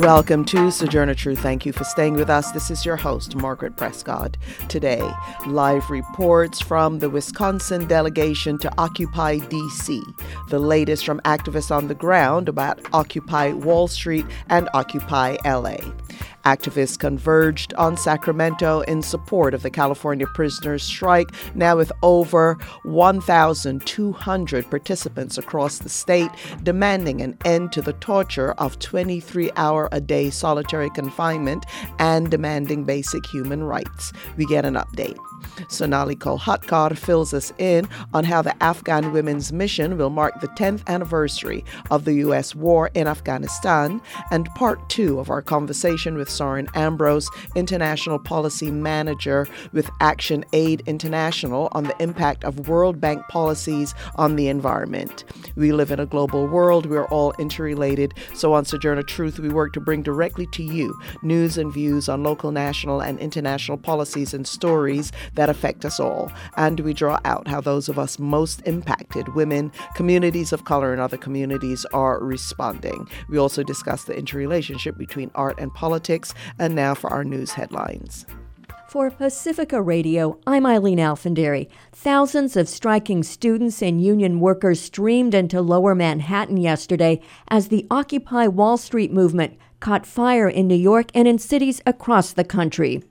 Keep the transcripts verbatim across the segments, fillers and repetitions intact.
Welcome to Sojourner Truth. Thank you for staying with us. This is your host, Margaret Prescott. Today, live reports from the Wisconsin delegation to Occupy D C, the latest from activists on the ground about Occupy Wall Street and Occupy L A. Activists converged on Sacramento in support of the California prisoners' strike, now with over one thousand two hundred participants across the state, demanding an end to the torture of twenty-three hour a day solitary confinement and demanding basic human rights. We get an update. Sonali Kolhatkar fills us in on how the Afghan Women's Mission will mark the tenth anniversary of the U S war in Afghanistan, and part two of our conversation with Soren Ambrose, International Policy Manager with Action Aid International, on the impact of World Bank policies on the environment. We live in a global world. We're all interrelated. So on Sojourner Truth, we work to bring directly to you news and views on local, national, and international policies and stories that affect us all. And we draw out how those of us most impacted, women, communities of color, and other communities, are responding. We also discuss the interrelationship between art and politics. And now for our news headlines. For Pacifica Radio, I'm Eileen Alfandary. Thousands of striking students and union workers streamed into Lower Manhattan yesterday as the Occupy Wall Street movement caught fire in New York and in cities across the country.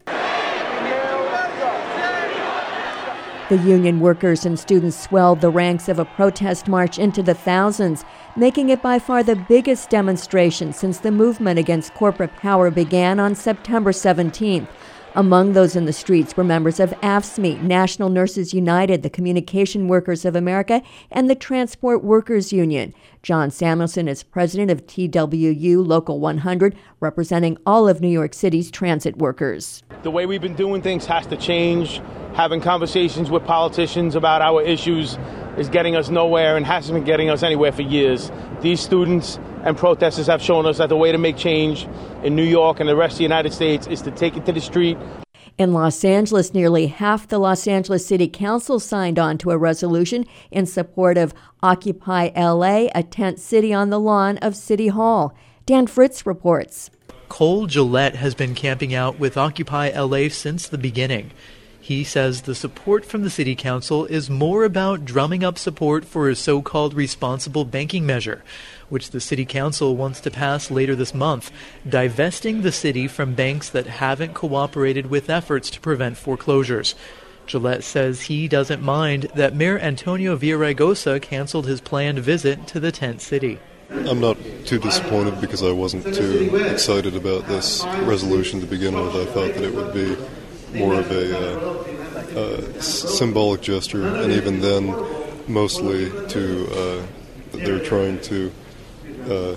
The union workers and students swelled the ranks of a protest march into the thousands, making it by far the biggest demonstration since the movement against corporate power began on September seventeenth. Among those in the streets were members of A F S C M E, National Nurses United, the Communication Workers of America, and the Transport Workers Union. John Samuelson is president of T W U Local one hundred, representing all of New York City's transit workers. The way we've been doing things has to change. Having conversations with politicians about our issues is getting us nowhere and hasn't been getting us anywhere for years. These students and protesters have shown us that the way to make change in New York and the rest of the United States is to take it to the street. In Los Angeles, nearly half the Los Angeles City Council signed on to a resolution in support of Occupy L A, a tent city on the lawn of City Hall. Dan Fritz reports. Cole Gillette has been camping out with Occupy L A since the beginning. He says the support from the city council is more about drumming up support for a so-called responsible banking measure, which the city council wants to pass later this month, divesting the city from banks that haven't cooperated with efforts to prevent foreclosures. Gillette says he doesn't mind that Mayor Antonio Villaraigosa canceled his planned visit to the tent city. I'm not too disappointed because I wasn't too excited about this resolution to begin with. I thought that it would be more of a uh, uh, symbolic gesture, and even then, mostly to uh, they're trying to uh,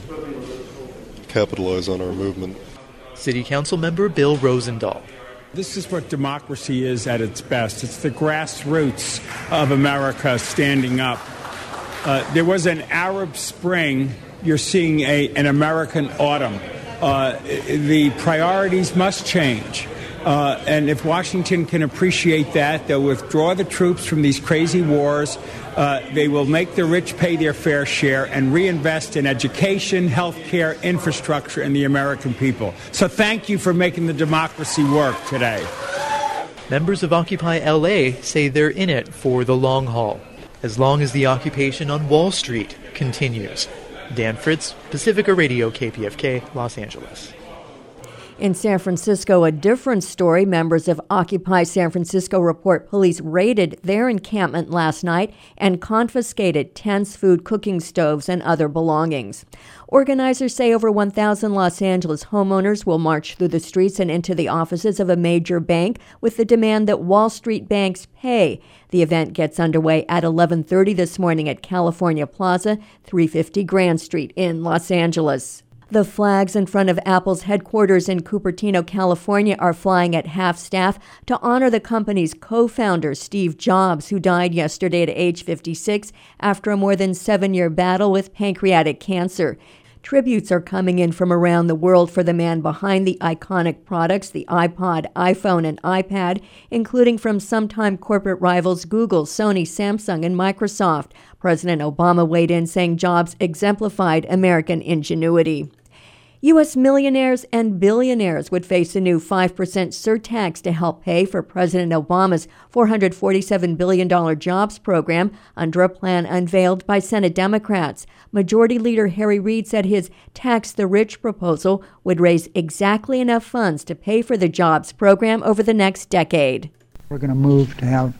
capitalize on our movement. City Council member Bill Rosendahl. This is what democracy is at its best. It's the grassroots of America standing up. Uh, there was an Arab Spring. You're seeing a, an American autumn. Uh, the priorities must change. Uh, and if Washington can appreciate that, they'll withdraw the troops from these crazy wars. Uh, they will make the rich pay their fair share and reinvest in education, health care, infrastructure, and the American people. So thank you for making the democracy work today. Members of Occupy L A say they're in it for the long haul, as long as the occupation on Wall Street continues. Dan Fritz, Pacifica Radio, K P F K, Los Angeles. In San Francisco, a different story. Members of Occupy San Francisco report police raided their encampment last night and confiscated tents, food, cooking stoves, and other belongings. Organizers say over one thousand Los Angeles homeowners will march through the streets and into the offices of a major bank with the demand that Wall Street banks pay. The event gets underway at eleven thirty this morning at California Plaza, three fifty Grand Street in Los Angeles. The flags in front of Apple's headquarters in Cupertino, California, are flying at half-staff to honor the company's co-founder, Steve Jobs, who died yesterday at age fifty-six after a more than seven-year battle with pancreatic cancer. Tributes are coming in from around the world for the man behind the iconic products, the iPod, iPhone, and iPad, including from sometime corporate rivals Google, Sony, Samsung, and Microsoft. President Obama weighed in saying Jobs exemplified American ingenuity. U S millionaires and billionaires would face a new five percent surtax to help pay for President Obama's four hundred forty-seven billion dollars jobs program under a plan unveiled by Senate Democrats. Majority Leader Harry Reid said his Tax the Rich proposal would raise exactly enough funds to pay for the jobs program over the next decade. We're going to move to have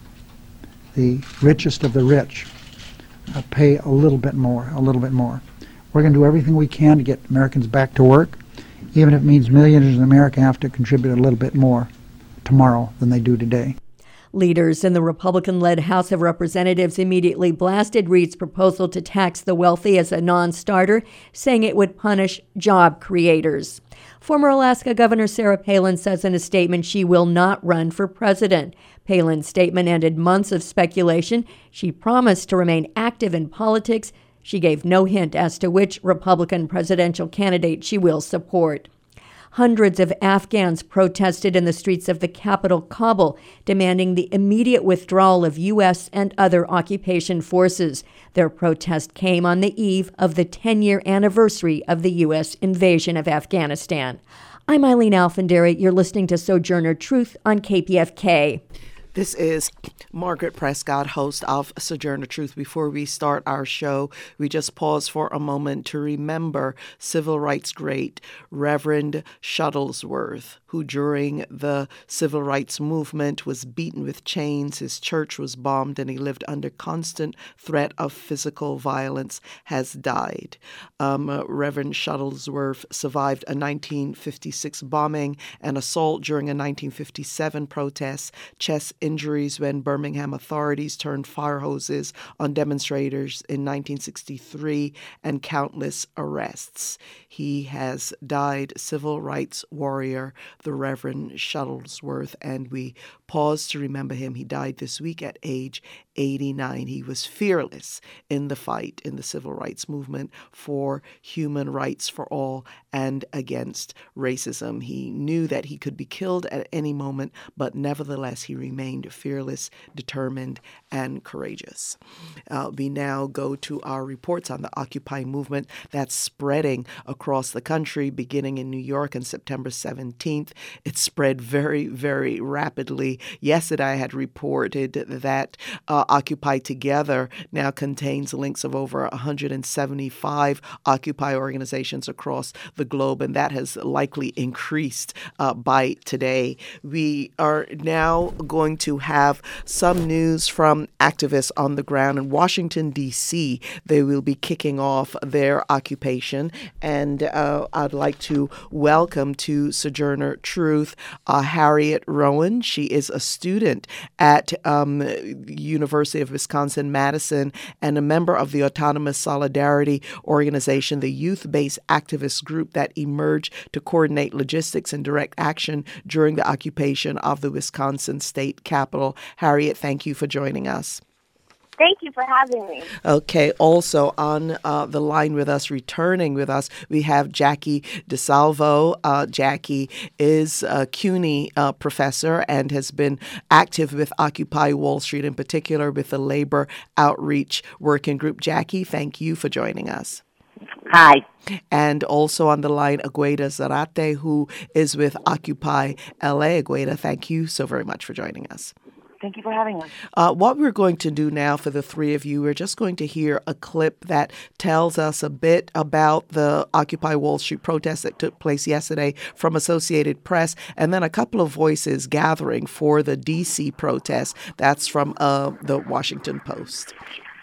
the richest of the rich uh, pay a little bit more, a little bit more. We're going to do everything we can to get Americans back to work, even if it means millionaires in America have to contribute a little bit more tomorrow than they do today. Leaders in the Republican-led House of Representatives immediately blasted Reid's proposal to tax the wealthy as a non-starter, saying it would punish job creators. Former Alaska Governor Sarah Palin says in a statement she will not run for president. Palin's statement ended months of speculation. She promised to remain active in politics. She gave no hint as to which Republican presidential candidate she will support. Hundreds of Afghans protested in the streets of the capital, Kabul, demanding the immediate withdrawal of U S and other occupation forces. Their protest came on the eve of the ten-year anniversary of the U S invasion of Afghanistan. I'm Eileen Alfandary. You're listening to Sojourner Truth on K P F K. This is Margaret Prescott, host of Sojourner Truth. Before we start our show, we just pause for a moment to remember civil rights great Reverend Shuttlesworth, who during the civil rights movement was beaten with chains, his church was bombed, and he lived under constant threat of physical violence, has died. Um, uh, Reverend Shuttlesworth survived a nineteen fifty-six bombing and assault during a nineteen fifty-seven protest, chest injuries when Birmingham authorities turned fire hoses on demonstrators in nineteen sixty-three, and countless arrests. He has died, civil rights warrior, the Reverend Shuttlesworth, and we pause to remember him. He died this week at age eighty-nine. He was fearless in the fight in the civil rights movement for human rights for all and against racism. He knew that he could be killed at any moment, but nevertheless he remained fearless, determined, and courageous. Uh, we now go to our reports on the Occupy movement that's spreading across the country, beginning in New York on September seventeenth. It spread very, very rapidly. Yesterday I had reported that uh, Occupy Together now contains links of over one hundred seventy-five Occupy organizations across the globe, and that has likely increased uh, by today. We are now going to have some news from activists on the ground in Washington, D C. They will be kicking off their occupation, and uh, I'd like to welcome to Sojourner Truth uh, Harriet Rowan. She is a student at um, University of Wisconsin-Madison and a member of the Autonomous Solidarity Organization, the youth-based activist group that emerged to coordinate logistics and direct action during the occupation of the Wisconsin state capitol. Harriet, thank you for joining us. Thank you for having me. Okay. Also on uh, the line with us, returning with us, we have Jackie DeSalvo. Uh, Jackie is a CUNY uh, professor and has been active with Occupy Wall Street, in particular with the Labor Outreach Working Group. Jackie, thank you for joining us. Hi. And also on the line, Agueda Zarate, who is with Occupy L A. Agueda, thank you so very much for joining us. Thank you for having us. Uh, what we're going to do now for the three of you, we're just going to hear a clip that tells us a bit about the Occupy Wall Street protest that took place yesterday from Associated Press, and then a couple of voices gathering for the D C protest. That's from uh, the Washington Post.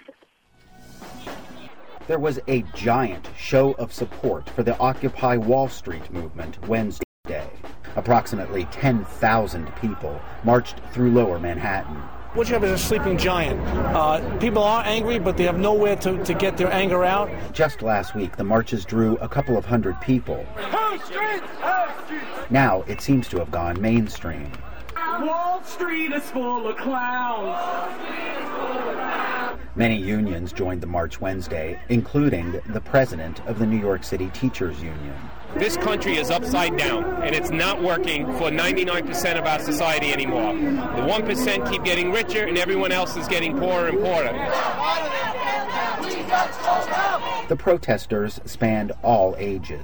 There was a giant show of support for the Occupy Wall Street movement Wednesday. Approximately ten thousand people marched through lower Manhattan. What you have is a sleeping giant. Uh, people are angry, but they have nowhere to, to get their anger out. Just last week, the marches drew a couple of hundred people. Whole streets, whole streets. Now it seems to have gone mainstream. Wall Street is full of clowns. Many unions joined the march Wednesday, including the president of the New York City Teachers Union. This country is upside down, and it's not working for ninety-nine percent of our society anymore. The one percent keep getting richer, and everyone else is getting poorer and poorer. The protesters spanned all ages.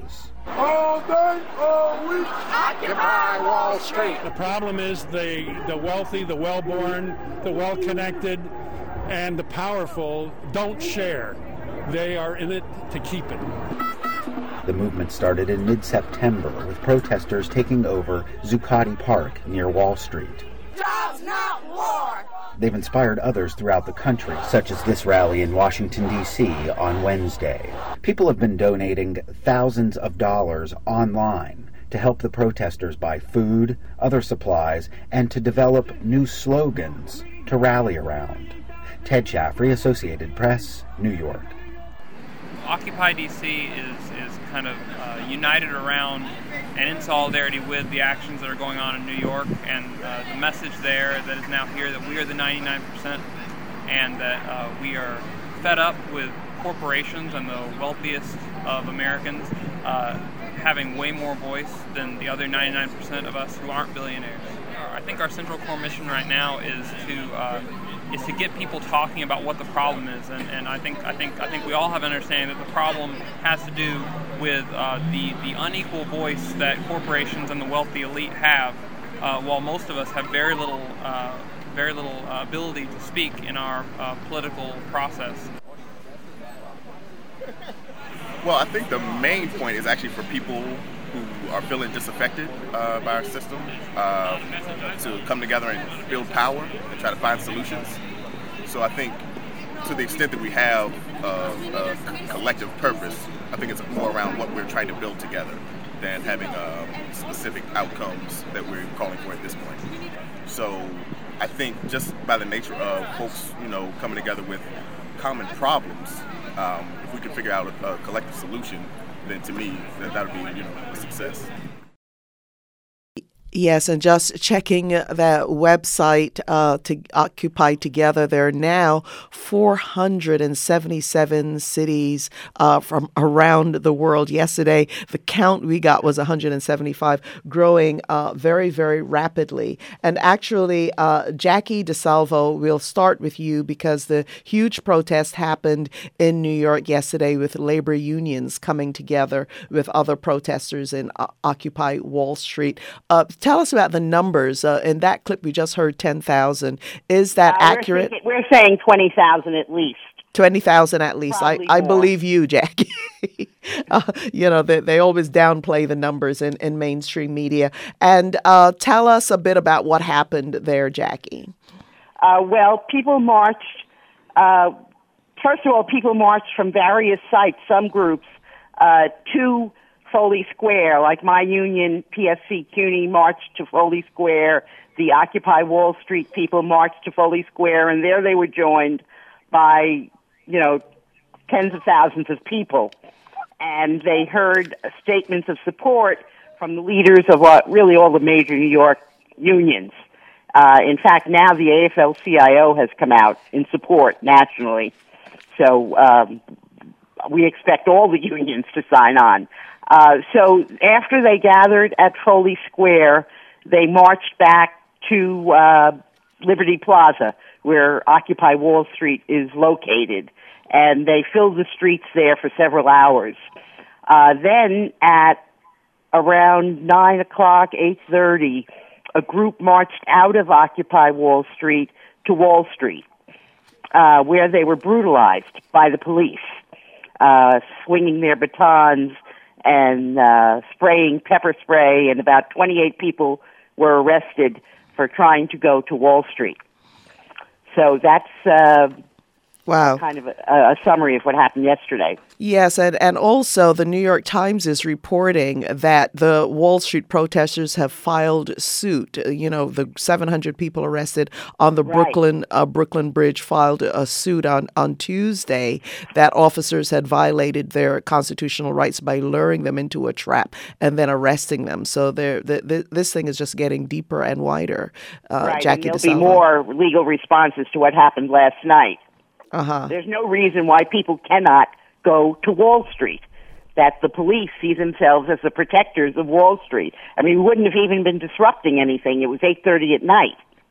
All day, all week. Occupy Wall Street. The problem is the, the wealthy, the well-born, the well-connected, and the powerful don't share. They are in it to keep it. The movement started in mid-September with protesters taking over Zuccotti Park near Wall Street. Jobs, not war. They've inspired others throughout the country, such as this rally in Washington, D C on Wednesday. People have been donating thousands of dollars online to help the protesters buy food, other supplies, and to develop new slogans to rally around. Ted Chaffrey, Associated Press, New York. Occupy D C is, is kind of uh, united around and in solidarity with the actions that are going on in New York, and uh, the message there that is now here that we are the ninety-nine percent, and that uh, we are fed up with corporations and the wealthiest of Americans uh, having way more voice than the other ninety-nine percent of us who aren't billionaires. I think our central core mission right now is to uh, is to get people talking about what the problem is, and, and I think I think I think we all have an understanding that the problem has to do with uh, the the unequal voice that corporations and the wealthy elite have, uh, while most of us have very little uh, very little uh, ability to speak in our uh, political process. Well, I think the main point is actually for people who are feeling disaffected uh, by our system uh, to come together and build power and try to find solutions. So I think to the extent that we have uh, a collective purpose, I think it's more around what we're trying to build together than having uh, specific outcomes that we're calling for at this point. So I think just by the nature of folks, you know, coming together with common problems, um, if we can figure out a, a collective solution, then to me, that that would be, you know, a success. Yes, and just checking that website uh, to Occupy Together, there are now four hundred seventy-seven cities uh, from around the world. Yesterday, the count we got was one hundred seventy-five, growing uh, very, very rapidly. And actually, uh, Jackie DeSalvo, we'll start with you because the huge protest happened in New York yesterday with labor unions coming together with other protesters in uh, Occupy Wall Street. Uh, Tell us about the numbers. Uh, in that clip, we just heard ten thousand. Is that uh, accurate? We're, thinking, we're saying twenty thousand at least. twenty thousand at least. I, I believe you, Jackie. uh, you know, they, they always downplay the numbers in, in mainstream media. And uh, tell us a bit about what happened there, Jackie. Uh, well, people marched. Uh, first of all, people marched from various sites, some groups, uh, to Foley Square, like my union, P S C CUNY, marched to Foley Square. The Occupy Wall Street people marched to Foley Square, and there they were joined by, you know, tens of thousands of people. And they heard statements of support from the leaders of what, really all the major New York unions. Uh, in fact, now the A F L C I O has come out in support nationally. So um, we expect all the unions to sign on. Uh, so after they gathered at Foley Square, they marched back to uh, Liberty Plaza, where Occupy Wall Street is located, and they filled the streets there for several hours. Uh, then at around nine o'clock, eight thirty, a group marched out of Occupy Wall Street to Wall Street, uh, where they were brutalized by the police, uh, swinging their batons and uh, spraying pepper spray, and about twenty-eight people were arrested for trying to go to Wall Street. So that's uh, wow. kind of a, a summary of what happened yesterday. Yes, and, and also the New York Times is reporting that the Wall Street protesters have filed suit. You know, the seven hundred people arrested on the Right. Brooklyn uh, Brooklyn Bridge filed a suit on, on Tuesday that officers had violated their constitutional rights by luring them into a trap and then arresting them. So they're, the, the, this thing is just getting deeper and wider. Uh, right, Jackie and there'll DeSalvo. be more legal responses to what happened last night. Uh-huh. There's no reason why people cannot go to Wall Street, that the police see themselves as the protectors of Wall Street. I mean, we wouldn't have even been disrupting anything. It was eight thirty at night.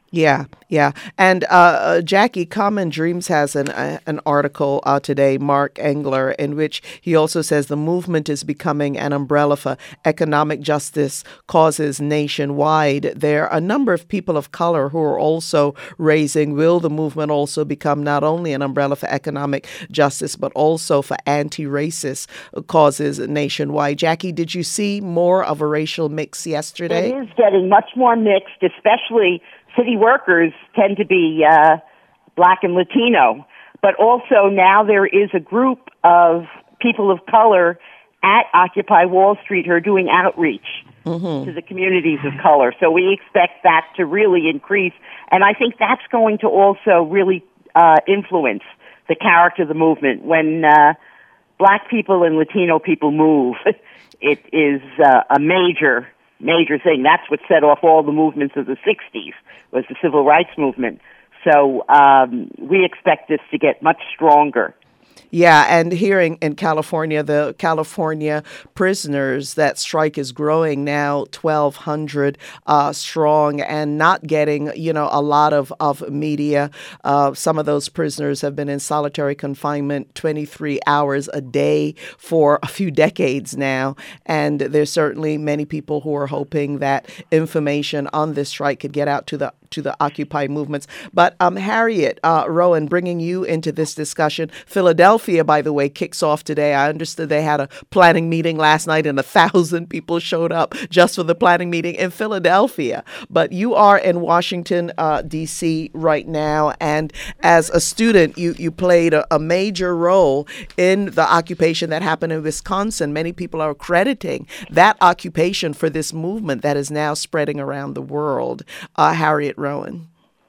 Yeah, yeah. And uh, Jackie, Common Dreams has an uh, an article uh, today, Mark Engler, in which he also says the movement is becoming an umbrella for economic justice causes nationwide. There are a number of people of color who are also raising, will the movement also become not only an umbrella for economic justice, but also for anti-racist causes nationwide? Jackie, did you see more of a racial mix yesterday? It is getting much more mixed, especially city workers tend to be uh, black and Latino, but also now there is a group of people of color at Occupy Wall Street who are doing outreach mm-hmm. to the communities of color. So we expect that to really increase, and I think that's going to also really uh, influence the character of the movement. When uh, black people and Latino people move, it is uh, a major major thing. That's what set off all the movements of the sixties, was the civil rights movement. So um, we expect this to get much stronger. Yeah, and here in, in California, the California prisoners, that strike is growing now, twelve hundred uh, strong, and not getting, you know, a lot of, of media. Uh, some of those prisoners have been in solitary confinement twenty-three hours a day for a few decades now. And there's certainly many people who are hoping that information on this strike could get out to the to the Occupy movements. But um, Harriet uh, Rowan, bringing you into this discussion. Philadelphia, by the way, kicks off today. I understood they had a planning meeting last night and a thousand people showed up just for the planning meeting in Philadelphia. But you are in Washington, uh, D C right now. And as a student, you, you played a, a major role in the occupation that happened in Wisconsin. Many people are crediting that occupation for this movement that is now spreading around the world. Uh, Harriet Rowan.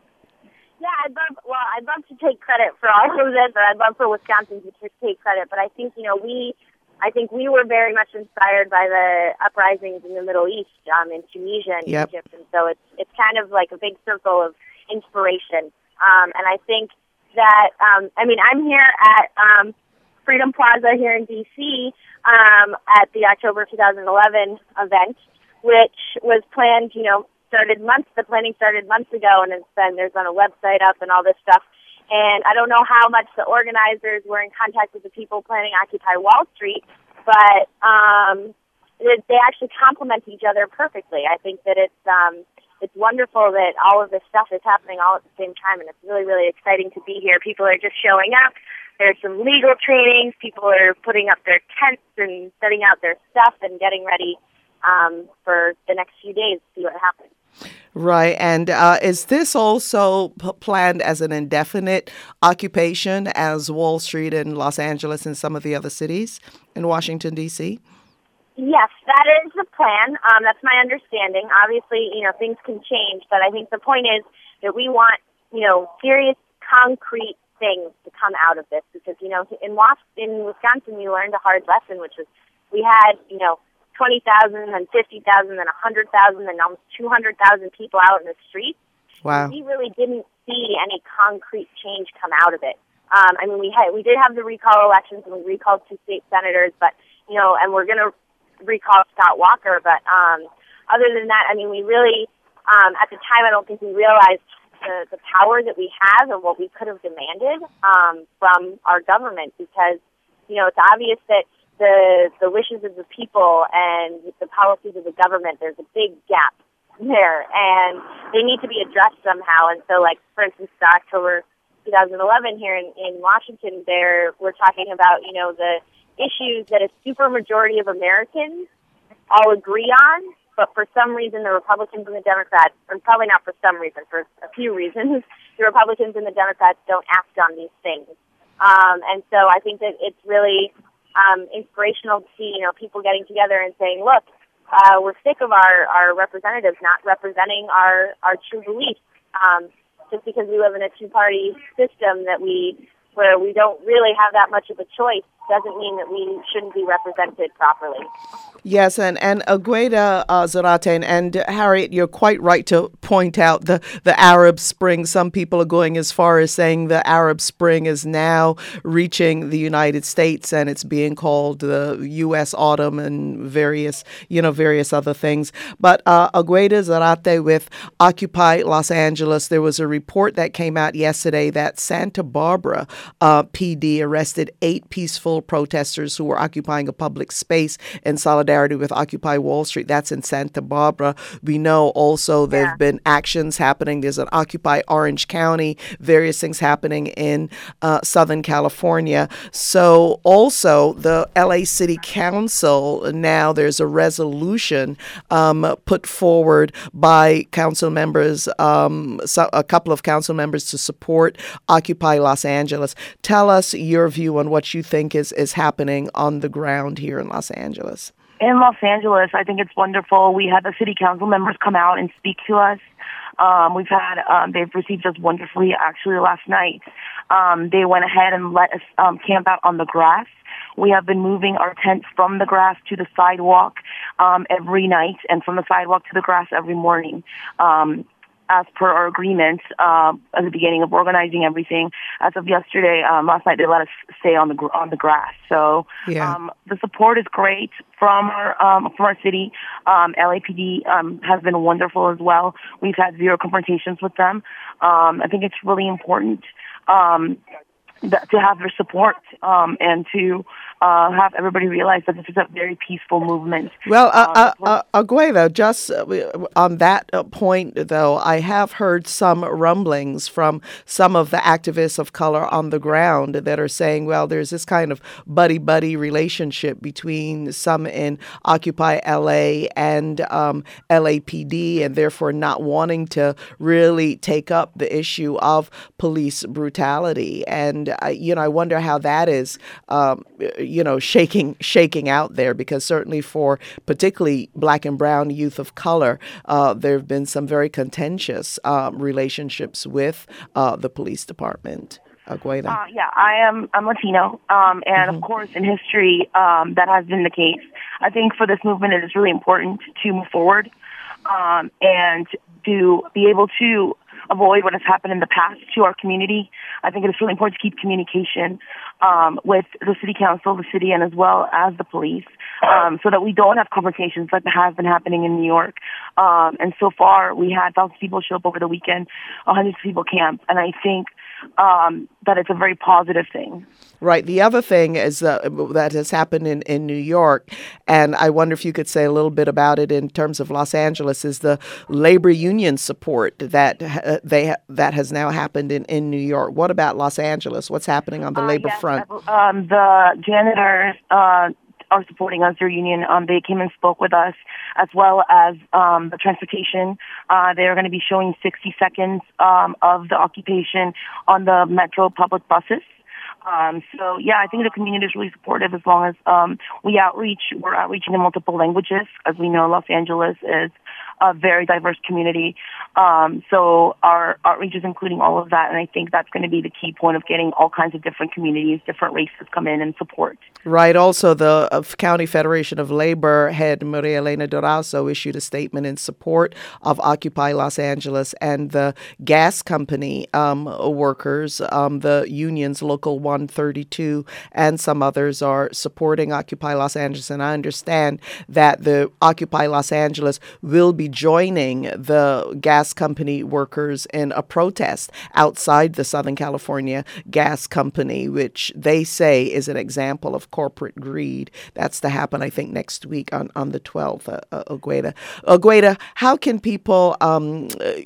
Yeah, I'd love, well, I'd love to take credit for all of this, or I'd love for Wisconsin to take credit. But I think, you know, we, I think we were very much inspired by the uprisings in the Middle East, um, in Tunisia and yep. Egypt. And so it's, it's kind of like a big circle of inspiration. Um, and I think that, um, I mean, I'm here at um, Freedom Plaza here in D C um, at the October two thousand eleven event, which was planned, you know, started months, the planning started months ago, and it's been, there's on a website up and all this stuff. And I don't know how much the organizers were in contact with the people planning Occupy Wall Street, but um, it, they actually complement each other perfectly. I think that it's um, it's wonderful that all of this stuff is happening all at the same time, and it's really, really exciting to be here. People are just showing up. There's some legal trainings. People are putting up their tents and setting out their stuff and getting ready um, for the next few days to see what happens. Right. And uh, is this also p- planned as an indefinite occupation as Wall Street and Los Angeles and some of the other cities in Washington, D C? Yes, that is the plan. Um, that's my understanding. Obviously, you know, things can change, but I think the point is that we want, you know, serious, concrete things to come out of this because, you know, in, Was- in Wisconsin, we learned a hard lesson, which was we had, you know, twenty thousand and fifty thousand and one hundred thousand and almost two hundred thousand people out in the streets. Wow. And we really didn't see any concrete change come out of it. Um, I mean, we had, we did have the recall elections and we recalled two state senators, but, you know, and we're going to recall Scott Walker. But um, other than that, I mean, we really, um, at the time, I don't think we realized the, the power that we have and what we could have demanded um, from our government because, you know, it's obvious that the the wishes of the people and the policies of the government, there's a big gap there, and they need to be addressed somehow. And so, like, for instance, the October two thousand eleven here in, in Washington, there we're talking about, you know, the issues that a supermajority of Americans all agree on, but for some reason the Republicans and the Democrats, or probably not for some reason, for a few reasons, the Republicans and the Democrats don't act on these things. Um, and so I think that it's really Um, inspirational to see, you know, people getting together and saying, look, uh, we're sick of our, our representatives not representing our, our true beliefs um, just because we live in a two-party system that we, where we don't really have that much of a choice doesn't mean that we shouldn't be represented properly. Yes, and, and Agueda uh, Zarate and, and Harriet, you're quite right to point out the, the Arab Spring. Some people are going as far as saying the Arab Spring is now reaching the United States, and it's being called the U S Autumn and various, you know, various other things. But uh, Agueda Zarate with Occupy Los Angeles, there was a report that came out yesterday that Santa Barbara uh, P D arrested eight peaceful protesters who were occupying a public space in solidarity with Occupy Wall Street. That's in Santa Barbara. We know also there have been actions happening. There's an Occupy Orange County, various things happening in uh, Southern California. So also the L A City Council, now there's a resolution um, put forward by council members, um, so a couple of council members to support Occupy Los Angeles. Tell us your view on what you think is, is happening on the ground here in Los Angeles. In Los Angeles, I think it's wonderful. We had the city council members come out and speak to us. Um, we've had, um, they've received us wonderfully. Actually, last night, um, they went ahead and let us um, camp out on the grass. We have been moving our tents from the grass to the sidewalk um, every night, and from the sidewalk to the grass every morning. Um, as per our agreement uh, at the beginning of organizing everything. As of yesterday, um, last night, they let us stay on the gr- on the grass. So yeah. um, the support is great from our um, from our city. Um, L A P D um, has been wonderful as well. We've had zero confrontations with them. Um, I think it's really important um, th- to have their support um, and to Uh, have everybody realize that this is a very peaceful movement. Well, uh, um, uh, uh, Agueda, just uh, on that uh, point, though, I have heard some rumblings from some of the activists of color on the ground that are saying, well, there's this kind of buddy-buddy relationship between some in Occupy L A and um, L A P D, and therefore not wanting to really take up the issue of police brutality. And, uh, you know, I wonder how that is um, you know, shaking shaking out there, because certainly for particularly black and brown youth of color, uh, there have been some very contentious uh, relationships with uh, the police department. Agueda. Uh, yeah, I am I'm Latino, um, and mm-hmm. of course in history um, that has been the case. I think for this movement it is really important to move forward um, and to be able to avoid what has happened in the past to our community. I think it is really important to keep communication um, with the city council, the city, and as well as the police, um, so that we don't have confrontations like that has been happening in New York. Um, and so far, we had thousands of people show up over the weekend, hundreds of people camp, and I think um, that it's a very positive thing. Right. The other thing is uh, that has happened in, in New York, and I wonder if you could say a little bit about it in terms of Los Angeles, is the labor union support that uh, they ha- that has now happened in, in New York. What about Los Angeles? What's happening on the uh, labor yes, front? Um, the janitors uh, are supporting us, their union. Um, they came and spoke with us, as well as um, the transportation. Uh, they're going to be showing sixty seconds um, of the occupation on the Metro public buses. Um, so, yeah, I think the community is really supportive as long as um, we outreach. We're outreaching in multiple languages. As we know, Los Angeles is a very diverse community. Um, so our outreach is including all of that, and I think that's going to be the key point of getting all kinds of different communities, different races come in and support. Right. Also, the uh, County Federation of Labor head Maria Elena Durazo issued a statement in support of Occupy Los Angeles, and the gas company um, workers, um, the unions, Local one thirty-two, and some others are supporting Occupy Los Angeles. And I understand that the Occupy Los Angeles will be joining the gas company workers in a protest outside the Southern California Gas Company, which they say is an example of corporate greed. That's to happen, I think, next week on, on the twelfth, uh, uh, Agueda. Agueda, how can people um,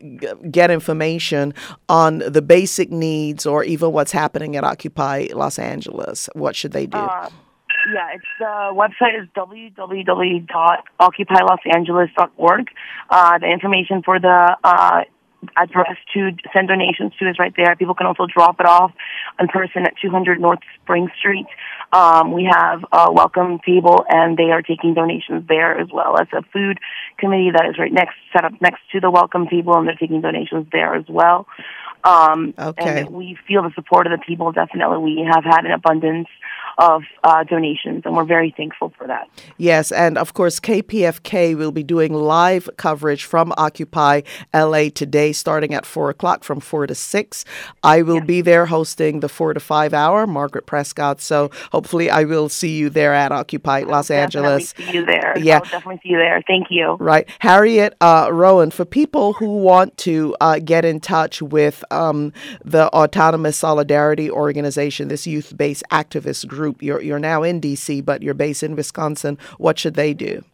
get information on the basic needs or even what's happening at Occupy Los Angeles? What should they do? Uh, yeah, it's the website is w w w dot occupy los angeles dot org. Uh, the information for the uh, address to send donations to is right there. People can also drop it off in person at two hundred North Spring Street. Um, we have a welcome table, and they are taking donations there, as well as a food committee that is right next, set up next to the welcome table, and they're taking donations there as well. Um, okay. And we feel the support of the people. Definitely, we have had an abundance of uh, donations, and we're very thankful for that. Yes, and of course, K P F K will be doing live coverage from Occupy L A today, starting at four o'clock from four to six. I will yes. be there hosting the four to five hour, Margaret Prescott. So hopefully I will see you there at Occupy I'll Los Angeles. Definitely see you there. Yeah. I'll definitely see you there. Thank you. Right. Harriet uh, Rowan, for people who want to uh, get in touch with um, the Autonomous Solidarity Organization, this youth-based activist group, you're, you're now in D C, but you're based in Wisconsin. What should they do?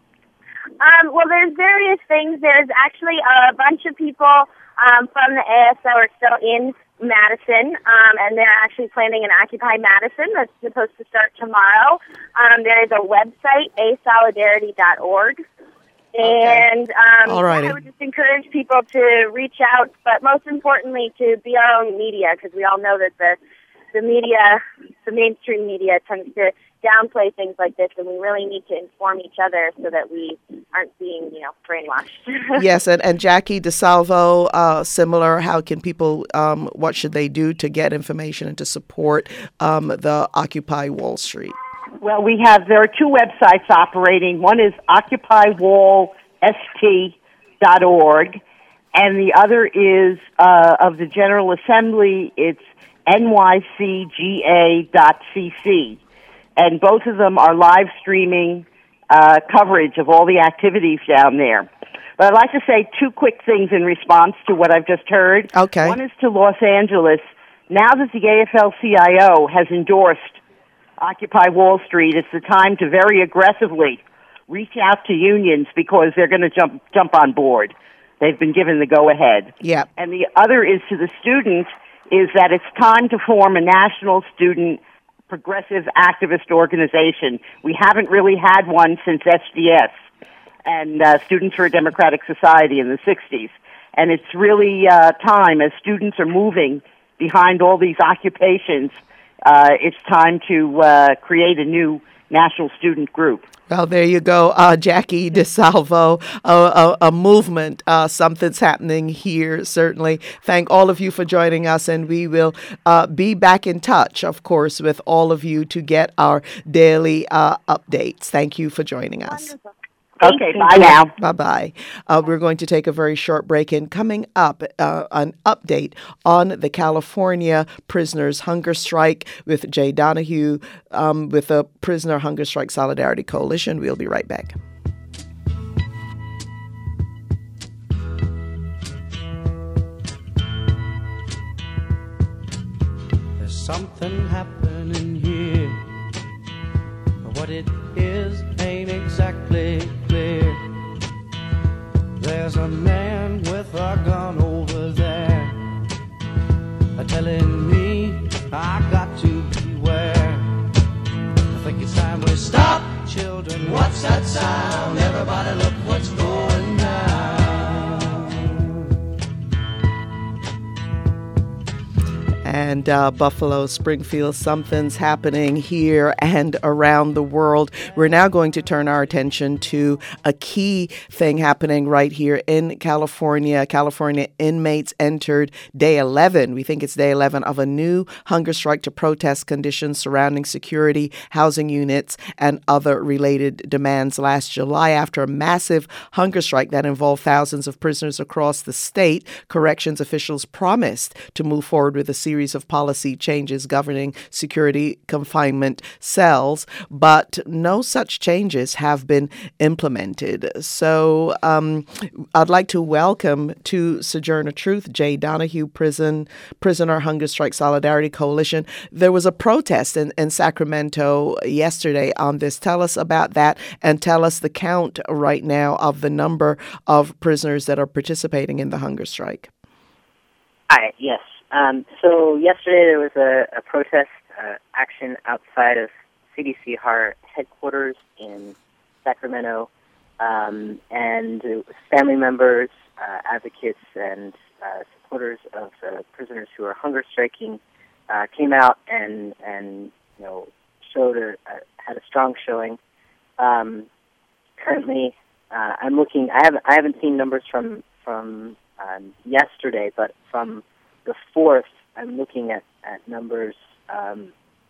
Um, well, there's various things. There's actually a bunch of people um, from the A S O are still in Madison, um, and they're actually planning an Occupy Madison that's supposed to start tomorrow. Um, there is a website, a solidarity dot org. And um, I would just encourage people to reach out, but most importantly, to be our own media, because we all know that the the media, the mainstream media, tends to downplay things like this, and we really need to inform each other so that we aren't being, you know, brainwashed. Yes, and, and Jackie DeSalvo, uh, similar, how can people, um, what should they do to get information and to support um, the Occupy Wall Street? Well, we have, there are two websites operating. One is occupy wall s t dot org, and the other is uh, of the General Assembly. It's N Y C G A dot C C. And both of them are live streaming uh, coverage of all the activities down there. But I'd like to say two quick things in response to what I've just heard. Okay. One is to Los Angeles. Now that the A F L C I O has endorsed Occupy Wall Street, it's the time to very aggressively reach out to unions because they're going to jump jump on board. They've been given the go-ahead. Yeah. And the other is to the students, is that it's time to form a national student progressive activist organization. We haven't really had one since S D S and uh, Students for a Democratic Society in the sixties. And it's really uh, time, as students are moving behind all these occupations, uh, it's time to uh, create a new national student group. Well, there you go, uh, Jackie DeSalvo, a, a, a movement. Uh, something's happening here, certainly. Thank all of you for joining us, and we will uh, be back in touch, of course, with all of you to get our daily uh, updates. Thank you for joining us. Wonderful. Okay, bye now. Bye-bye. Uh, we're going to take a very short break, and coming up, uh, an update on the California prisoners' hunger strike with Jay Donahue um, with the Prisoner Hunger Strike Solidarity Coalition. We'll be right back. There's something happening here. What it is ain't exactly clear. There's a man with a gun over there, telling me I got to beware. I think it's time we stop, children. What's that sound? Everybody look what's going down. And uh, Buffalo, Springfield, something's happening here and around the world. We're now going to turn our attention to a key thing happening right here in California. California inmates entered day eleven, we think it's day eleven, of a new hunger strike to protest conditions surrounding security, housing units, and other related demands last July. After a massive hunger strike that involved thousands of prisoners across the state, corrections officials promised to move forward with a series of policy changes governing security confinement cells, but no such changes have been implemented. So um, I'd like to welcome to Sojourner Truth, Jay Donahue, Prison Prisoner Hunger Strike Solidarity Coalition. There was a protest in, in Sacramento yesterday on this. Tell us about that, and tell us the count right now of the number of prisoners that are participating in the hunger strike. Hi, yes. Um, so yesterday there was a, a protest uh, action outside of C D C H A R headquarters in Sacramento, um, and it was family members, uh, advocates, and uh, supporters of uh, prisoners who are hunger striking uh, came out and and you know showed a, a had a strong showing. Um, currently, uh, I'm looking. I haven't I haven't seen numbers from from um, yesterday, but from the fourth, I'm looking at, at numbers um, that are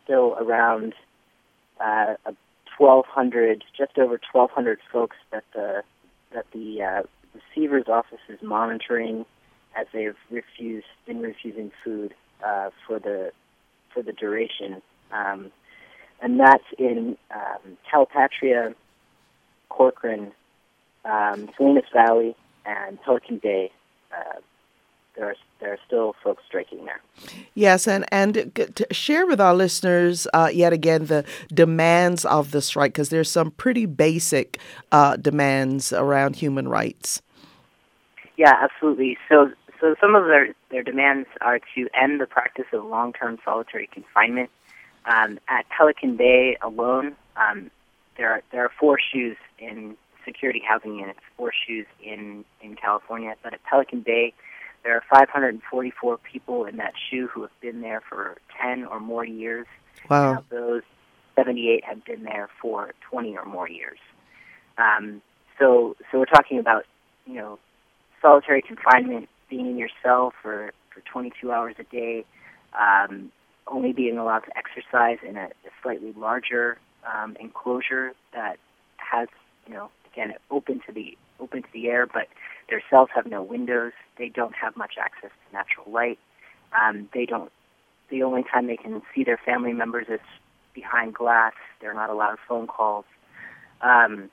still around uh, twelve hundred, just over twelve hundred folks that the that the uh, receiver's office is monitoring as they've refused been refusing food uh, for the for the duration, um, and that's in um, Calipatria, Corcoran, um, Salinas Valley, and Pelican Bay. Uh, there are there are still folks striking there. Yes, and and to share with our listeners uh, yet again the demands of the strike, because there's some pretty basic uh, demands around human rights. Yeah, absolutely. So so some of their, their demands are to end the practice of long-term solitary confinement. Um, at Pelican Bay alone, um, there are there are four shoes in security housing units, four shoes in, in California, but at Pelican Bay, there are five hundred forty-four people in that shoe who have been there for ten or more years. Wow. And of those, seventy-eight have been there for twenty or more years. Um, so, so we're talking about, you know, solitary confinement, being in your cell for, for twenty-two hours a day, um, only being allowed to exercise in a, a slightly larger um, enclosure that has, you know, again, open to the open to the air, but their cells have no windows. They don't have much access to natural light. Um, they don't. The only time they can see their family members is behind glass. They're not allowed phone calls, um,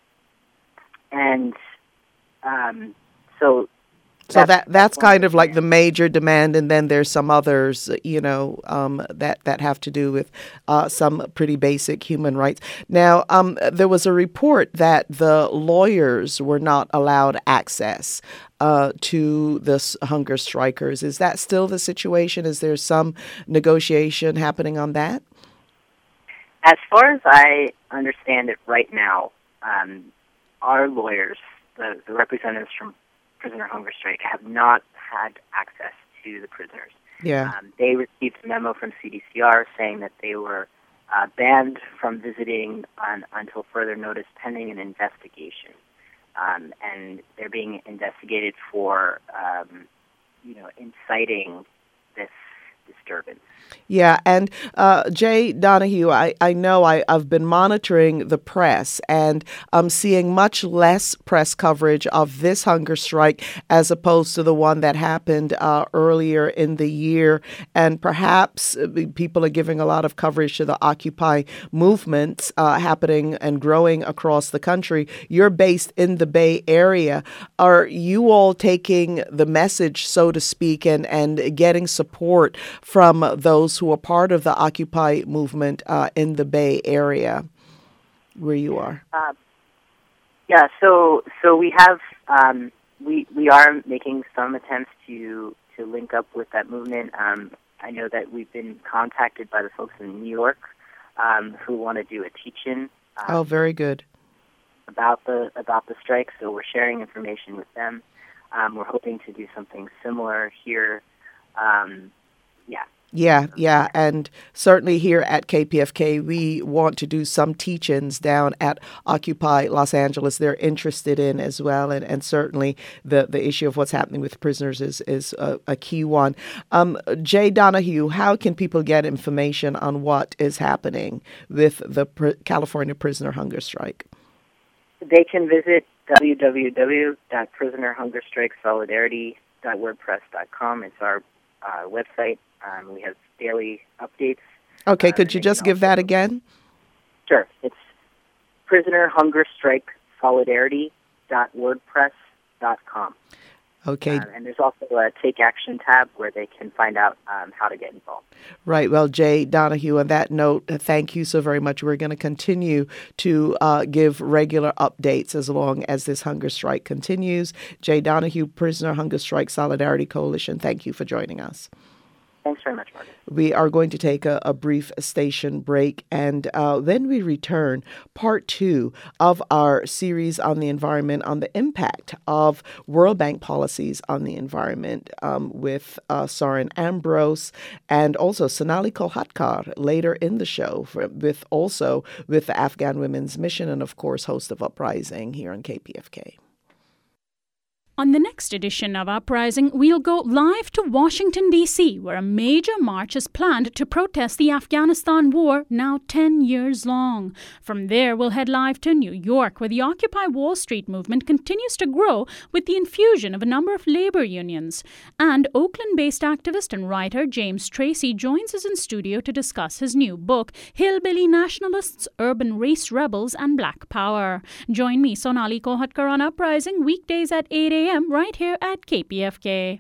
and um, so. So that that's kind of like the major demand, and then there's some others, you know, um, that that have to do with uh, some pretty basic human rights. Now, um, there was a report that the lawyers were not allowed access uh, to the hunger strikers. Is that still the situation? Is there some negotiation happening on that? As far as I understand it right now, um, our lawyers, the, the representatives from Prisoner Hunger Strike, have not had access to the prisoners. Yeah. Um, they received a memo from C D C R saying that they were uh, banned from visiting on, until further notice pending an investigation. Um, and they're being investigated for, um, you know, inciting this disturbance. Yeah, and uh, Jay Donahue, I, I know I, I've been monitoring the press, and I'm seeing much less press coverage of this hunger strike as opposed to the one that happened uh, earlier in the year. And perhaps people are giving a lot of coverage to the Occupy movements uh, happening and growing across the country. You're based in the Bay Area. Are you all taking the message, so to speak, and, and getting support from those who are part of the Occupy movement uh, in the Bay Area, where you are? Uh, yeah, so so we have um, we we are making some attempts to to link up with that movement. Um, I know that we've been contacted by the folks in New York um, who want to do a teach-in. Um, oh, very good. About the about the strike, so we're sharing information with them. Um, we're hoping to do something similar here. Um, yeah. Yeah, yeah, and certainly here at K P F K, we want to do some teach-ins down at Occupy Los Angeles. They're interested in as well, and, and certainly the, the issue of what's happening with prisoners is, is a, a key one. Um, Jay Donahue, how can people get information on what is happening with the pr- California prisoner hunger strike? They can visit w w w dot prisoner hunger strike solidarity dot wordpress dot com. It's our uh, website. Um, we have daily updates. Okay, uh, could you just give that again? Sure. It's prisoner hunger strike solidarity dot wordpress dot com. Okay. Uh, and there's also a Take Action tab where they can find out um, how to get involved. Right. Well, Jay Donahue, on that note, thank you so very much. We're going to continue to uh, give regular updates as long as this hunger strike continues. Jay Donahue, Prisoner Hunger Strike Solidarity Coalition, thank you for joining us. Thanks very much, Margaret. We are going to take a, a brief station break, and uh, then we return part two of our series on the environment, on the impact of World Bank policies on the environment um, with uh, Soren Ambrose and also Sonali Kolhatkar later in the show, for, with also with the Afghan Women's Mission and, of course, host of Uprising here on K P F K. On the next edition of Uprising, we'll go live to Washington, D C, where a major march is planned to protest the Afghanistan war, now ten years long. From there, we'll head live to New York, where the Occupy Wall Street movement continues to grow with the infusion of a number of labor unions. And Oakland-based activist and writer James Tracy joins us in studio to discuss his new book, Hillbilly Nationalists, Urban Race Rebels, and Black Power. Join me, Sonali Kohatkar, on Uprising, weekdays at eight a.m. right here at K P F K.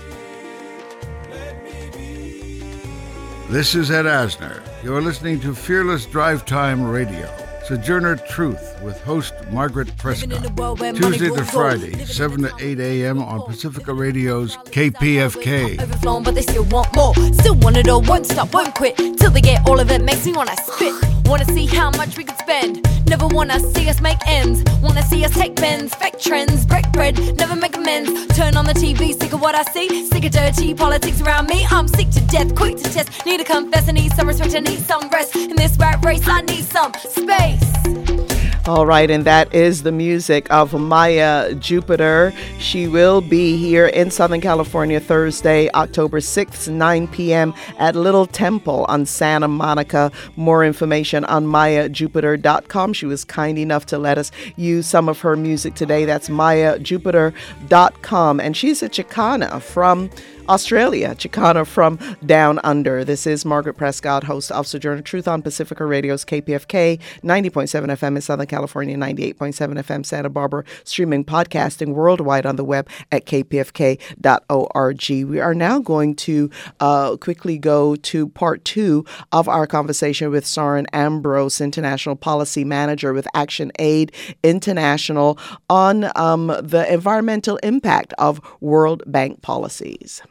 This is Ed Asner. You're listening to Fearless Drive Time Radio. Sojourner Truth with host Margaret Prescott. Tuesday to Friday, seven to eight a.m. on Pacifica Radio's K P F K. Overflowing, but they still want more. Still want it all, won't stop, won't quit. Till they get all of it, makes me wanna spit. Wanna see how much we could spend. Never wanna see us make ends. Wanna see us take bends, fake trends, break bread, never make amends. Turn on the T V, sick of what I see. Sick of dirty politics around me. I'm sick to death, quick to test. Need to confess, I need some respect, I need some rest. In this rat race, I need some space. All right, and that is the music of Maya Jupiter. She will be here in Southern California Thursday, October sixth, nine p.m. at Little Temple on Santa Monica. More information on maya jupiter dot com. She was kind enough to let us use some of her music today. That's maya jupiter dot com. And she's a Chicana from Australia, Chicana from Down Under. This is Margaret Prescott, host of Sojourner Truth on Pacifica Radio's K P F K, ninety point seven F M in Southern California, ninety-eight point seven F M Santa Barbara, streaming podcasting worldwide on the web at k p f k dot org. We are now going to uh, quickly go to part two of our conversation with Soren Ambrose, International Policy Manager with Action Aid International, on um, the environmental impact of World Bank policies.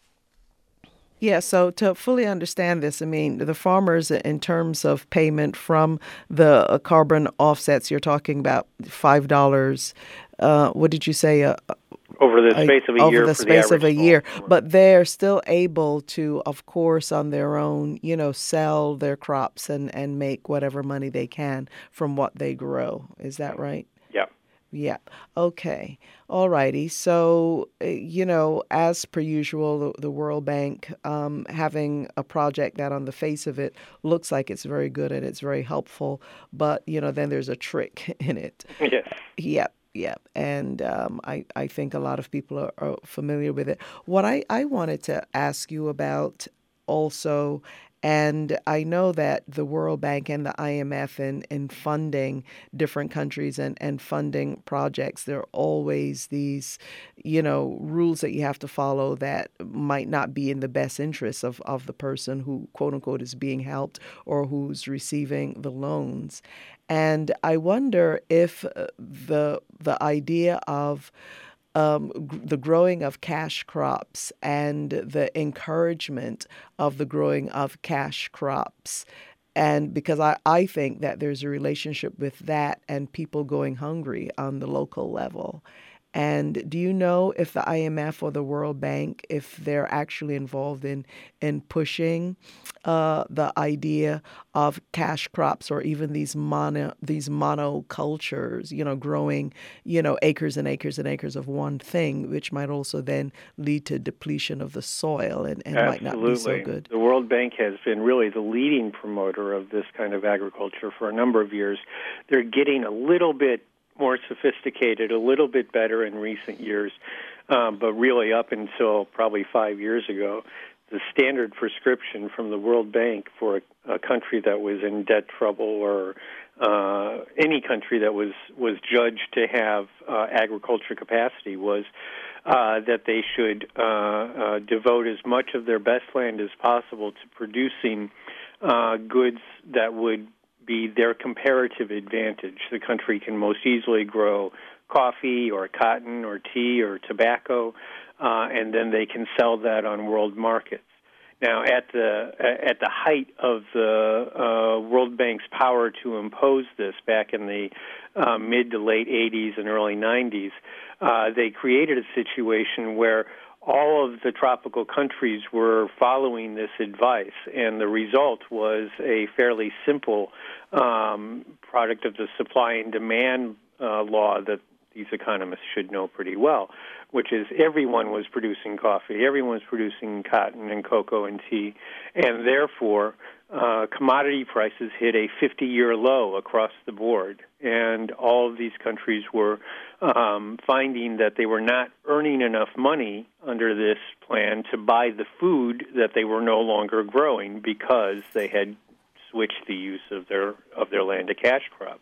Yeah, so to fully understand this, I mean, the farmers, in terms of payment from the carbon offsets, you're talking about five dollars. Uh, what did you say? Uh, over the space of a over year. Over the for space the of a year. But they're still able to, of course, on their own, you know, sell their crops and, and make whatever money they can from what they grow. Is that right? Yeah. Yeah. Okay. All righty. So, uh, you know, as per usual, the, the World Bank um, having a project that on the face of it looks like it's very good and it's very helpful, but, you know, then there's a trick in it. Yes. Yep. Yep. And um, I, I think a lot of people are, are familiar with it. What I, I wanted to ask you about also, and I know that the World Bank and the I M F in, in funding different countries and, and funding projects, there are always these, you know, rules that you have to follow that might not be in the best interest of, of the person who, quote unquote, is being helped or who's receiving the loans. And I wonder if the the idea of Um, g- the growing of cash crops and the encouragement of the growing of cash crops. And because I, I think that there's a relationship with that and people going hungry on the local level. And do you know if the I M F or the World Bank, if they're actually involved in in pushing uh, the idea of cash crops or even these mono these monocultures, you know, growing, you know, acres and acres and acres of one thing, which might also then lead to depletion of the soil and, and might not be so good. The World Bank has been really the leading promoter of this kind of agriculture for a number of years. They're getting a little bit more sophisticated, a little bit better in recent years, um, but really up until probably five years ago, the standard prescription from the World Bank for a, a country that was in debt trouble or uh, any country that was, was judged to have uh, agriculture capacity was uh, that they should uh, uh, devote as much of their best land as possible to producing uh, goods that would be their comparative advantage. The country can most easily grow coffee or cotton or tea or tobacco, uh, and then they can sell that on world markets. Now, at the at the height of the uh, World Bank's power to impose this back in the uh, mid to late eighties and early nineties, uh, they created a situation where all of the tropical countries were following this advice, and the result was a fairly simple um, product of the supply and demand uh, law that the these economists should know pretty well, which is everyone was producing coffee, everyone was producing cotton and cocoa and tea, and therefore uh, commodity prices hit a fifty-year low across the board. And all of these countries were um, finding that they were not earning enough money under this plan to buy the food that they were no longer growing because they had switched the use of their of their land to cash crops.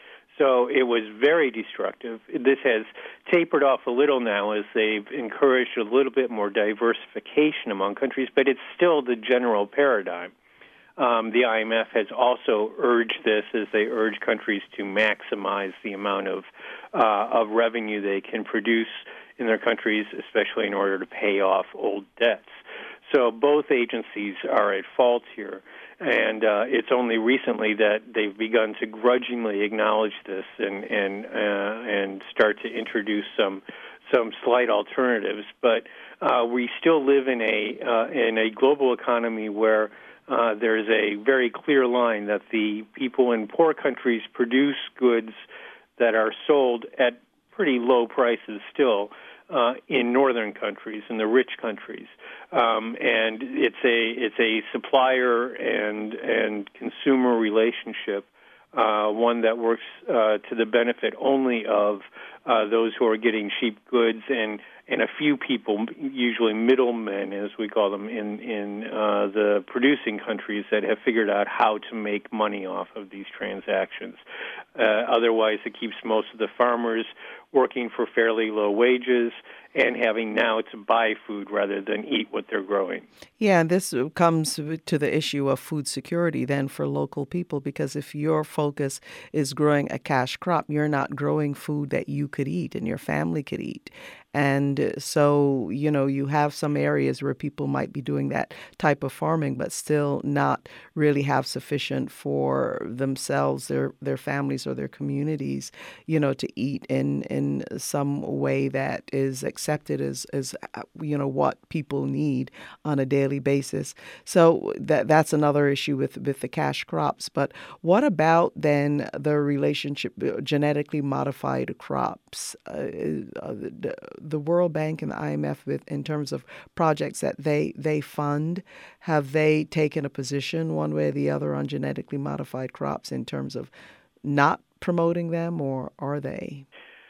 So it was very destructive. This has tapered off a little now as they've encouraged a little bit more diversification among countries, but it's still the general paradigm. Um, the I M F has also urged this as they urge countries to maximize the amount of uh, of revenue they can produce in their countries, especially in order to pay off old debts. So both agencies are at fault here. And uh, it's only recently that they've begun to grudgingly acknowledge this and and uh, and start to introduce some some slight alternatives. But uh, we still live in a uh, in a global economy where uh, there's a very clear line that the people in poor countries produce goods that are sold at pretty low prices still uh, in northern countries, in the rich countries. Um, and it's a it's a supplier and and consumer relationship, uh, one that works uh, to the benefit only of uh, those who are getting cheap goods and, and a few people, usually middlemen, as we call them, in in uh, the producing countries that have figured out how to make money off of these transactions. Uh, otherwise, it keeps most of the farmers working for fairly low wages and having now to buy food rather than eat what they're growing. Yeah, and this comes to the issue of food security then for local people, because if your focus is growing a cash crop, you're not growing food that you could eat and your family could eat. And so, you know, you have some areas where people might be doing that type of farming, but still not really have sufficient for themselves, their their families or their communities, you know, to eat in, in some way that is accepted as, as, you know, what people need on a daily basis. So that that's another issue with, with the cash crops. But what about then the relationship, genetically modified crops? Uh, uh, the, the World Bank and the I M F, with, in terms of projects that they, they fund, have they taken a position one way or the other on genetically modified crops in terms of not promoting them, or are they?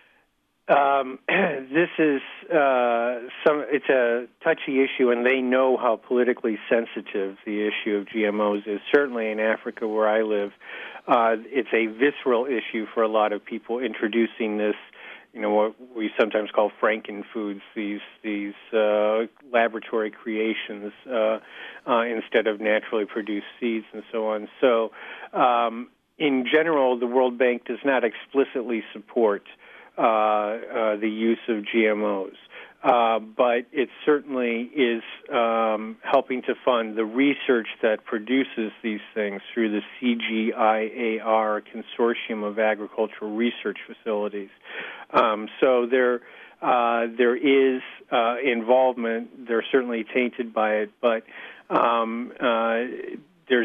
Um, this is uh, some. It's a touchy issue, and they know how politically sensitive the issue of G M Os is. Certainly in Africa, where I live, uh, it's a visceral issue for a lot of people introducing this. You know, what we sometimes call frankenfoods, these these uh, laboratory creations uh, uh, instead of naturally produced seeds and so on. So, um, in general, the World Bank does not explicitly support uh, uh, the use of G M Os. Uh, but it certainly is um, helping to fund the research that produces these things through the C G I A R Consortium of Agricultural Research Facilities. Um, so there, uh, there is uh, involvement. They're certainly tainted by it, but um, uh, there's,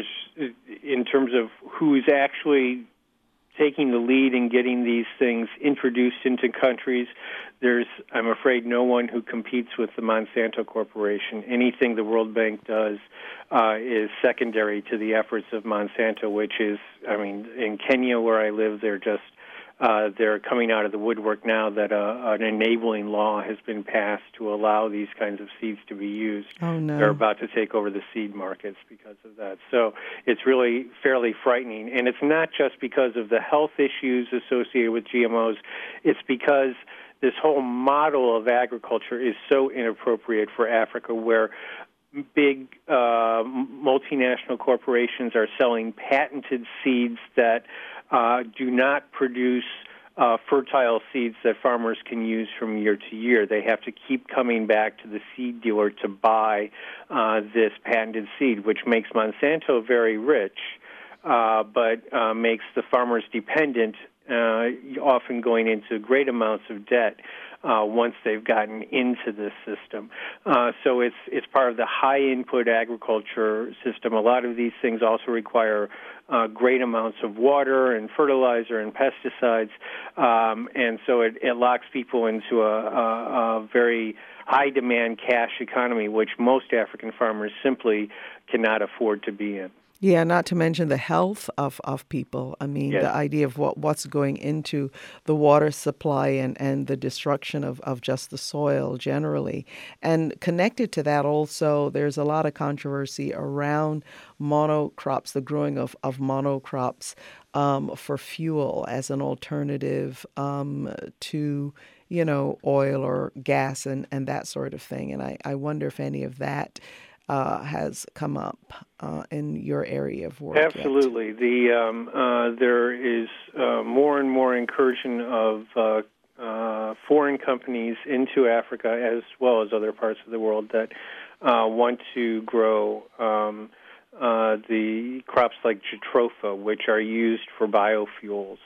in terms of who's actually taking the lead in getting these things introduced into countries, there's, I'm afraid, no one who competes with the Monsanto Corporation. Anything the World Bank does uh, is secondary to the efforts of Monsanto, which is, I mean, in Kenya, where I live, they're just Uh, they're coming out of the woodwork now that uh, an enabling law has been passed to allow these kinds of seeds to be used. Oh, no. They're about to take over the seed markets because of that. So it's really fairly frightening. And it's not just because of the health issues associated with G M Os. It's because this whole model of agriculture is so inappropriate for Africa, where big uh, multinational corporations are selling patented seeds that uh, do not produce uh, fertile seeds that farmers can use from year to year. They have to keep coming back to the seed dealer to buy uh, this patented seed, which makes Monsanto very rich, uh, but uh, makes the farmers dependent, uh, often going into great amounts of debt uh, once they've gotten into this system. Uh, so it's it's part of the high input agriculture system. A lot of these things also require uh, great amounts of water and fertilizer and pesticides, um, and so it, it locks people into a, a, a very high demand cash economy, which most African farmers simply cannot afford to be in. Yeah, not to mention the health of, of people. I mean, Yes. the idea of what, what's going into the water supply and, and the destruction of, of just the soil generally. And connected to that also, there's a lot of controversy around monocrops, the growing of, of monocrops um, for fuel as an alternative um, to, you know, oil or gas and, and that sort of thing. And I, I wonder if any of that Uh, has come up uh, in your area of work. Absolutely. Yet. The um, uh, there is uh, more and more incursion of uh, uh, foreign companies into Africa as well as other parts of the world that uh, want to grow um, uh, the crops like jatropha, which are used for biofuels.